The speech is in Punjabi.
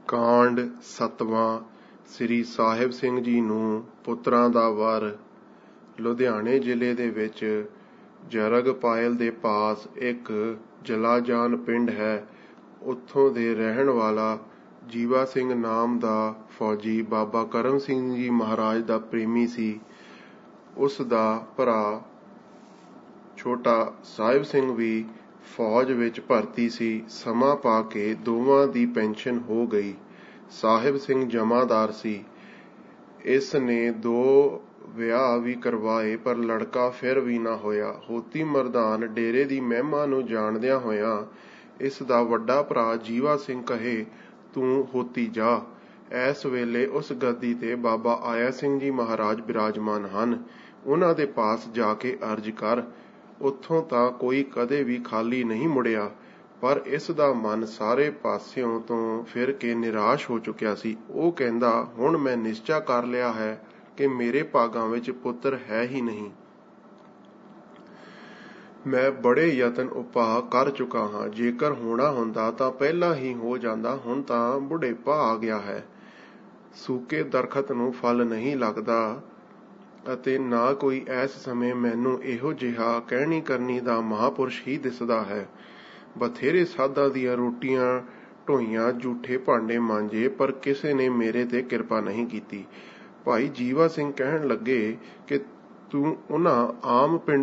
ਕਾਂਡ 7ਵਾਂ। ਸ੍ਰੀ ਸਾਹਿਬ ਸਿੰਘ ਜੀ ਨੂੰ ਪੁੱਤਰਾਂ ਦਾ ਵਰ। ਲੁਧਿਆਣੇ ਜ਼ਿਲ੍ਹੇ ਦੇ ਵਿੱਚ ਜਰਗਪਾਇਲ ਦੇ ਪਾਸ ਇੱਕ ਜਲਾਜਾਨ ਪਿੰਡ ਹੈ। ਉੱਥੋਂ ਦੇ ਰਹਿਣ ਵਾਲਾ ਜੀਵਾ ਸਿੰਘ ਨਾਮ ਦਾ ਫੌਜੀ ਬਾਬਾ ਕਰਮ ਸਿੰਘ ਜੀ ਮਹਾਰਾਜ ਦਾ ਪ੍ਰੇਮੀ ਸੀ। ਉਸ ਦਾ ਭਰਾ ਛੋਟਾ ਸਾਹਿਬ ਸਿੰਘ ਵੀ ਫੌਜ ਵਿੱਚ ਭਰਤੀ ਸੀ। ਸਮਾਂ ਪਾ ਕੇ ਦੋਵਾਂ ਦੀ ਪੈਨਸ਼ਨ ਹੋ ਗਈ। ਸਾਹਿਬ ਸਿੰਘ ਜਮਾਦਾਰ ਸੀ। ਇਸ ਨੇ 2 ਵਿਆਹ ਵੀ ਕਰਵਾਏ, ਪਰ ਲੜਕਾ ਫਿਰ ਵੀ ਨਾ ਹੋਇਆ। ਹੋਤੀ ਮਰਦਾਨ ਡੇਰੇ ਦੀ ਮਹਿਮਾ ਨੂੰ ਜਾਣਦਿਆਂ ਹੋਇਆਂ ਇਸ ਦਾ ਵੱਡਾ ਭਰਾ ਜੀਵਾ ਸਿੰਘ ਕਹੇ, ਤੂੰ ਹੋਤੀ ਜਾ। ਇਸ ਵੇਲੇ ਉਸ ਗੱਦੀ ਤੇ ਬਾਬਾ ਆਇਆ ਸਿੰਘ ਜੀ ਮਹਾਰਾਜ ਬਿਰਾਜਮਾਨ ਹਨ। ਉਹਨਾਂ ਦੇ ਪਾਸ ਜਾ ਕੇ ਅਰਜ਼ ਕਰ। ਉੱਥੋਂ ਤਾਂ ਕੋਈ ਕਦੇ ਵੀ ਖਾਲੀ ਨਹੀਂ ਮੁੜਿਆ, ਪਰ ਇਸ ਦਾ ਮਨ ਸਾਰੇ ਪਾਸਿਓਂ ਤੋਂ ਫਿਰ ਕੇ ਨਿਰਾਸ਼ ਹੋ ਚੁੱਕਿਆ ਸੀ। ਉਹ ਕਹਿੰਦਾ, ਹੁਣ ਮੈਂ ਨਿਸ਼ਚਾ ਕਰ ਲਿਆ ਹੈ ਕਿ ਮੇਰੇ ਭਾਗਾਂ ਵਿੱਚ ਪੁੱਤਰ ਹੈ ਹੀ ਨਹੀਂ। ਮੈਂ ਬੜੇ ਯਤਨ ਉਪਾਅ ਕਰ ਚੁੱਕਾ ਹਾਂ। ਜੇਕਰ ਹੋਣਾ ਹੁੰਦਾ ਤਾਂ ਪਹਿਲਾਂ ਹੀ ਹੋ ਜਾਂਦਾ। ਹੁਣ ਤਾਂ ਬੁਢੇਪਾ ਆ ਗਿਆ ਹੈ। ਸੂਕੇ ਦਰਖਤ ਨੂੰ ਫਲ ਨਹੀਂ ਲੱਗਦਾ ਅਤੇ ਨਾ ਕੋਈ ਇਸ ਸਮੇਂ ਮੈਨੂੰ ਇਹੋ ਜਿਹਾ ਕਹਿਣੀ ਕਰਨੀ ਦਾ ਮਹਾਂਪੁਰਸ਼ ਹੀ ਦਿਸਦਾ ਹੈ। ਬਥੇਰੇ ਸਾਧਾਂ ਦੀਆਂ ਰੋਟੀਆਂ ਢੋਈਆਂ, ਝੂਠੇ ਭਾਂਡੇ ਮਾਂਜੇ, ਪਰ ਕਿਸੇ ਨੇ ਮੇਰੇ ਤੇ ਕਿਰਪਾ ਨਹੀਂ ਕੀਤੀ। ਭਾਈ ਜੀਵਾ ਸਿੰਘ ਕਹਿਣ ਲੱਗੇ ਕਿ ਤੂੰ ਉਹਨਾਂ ਆਮ ਪਿੰਡ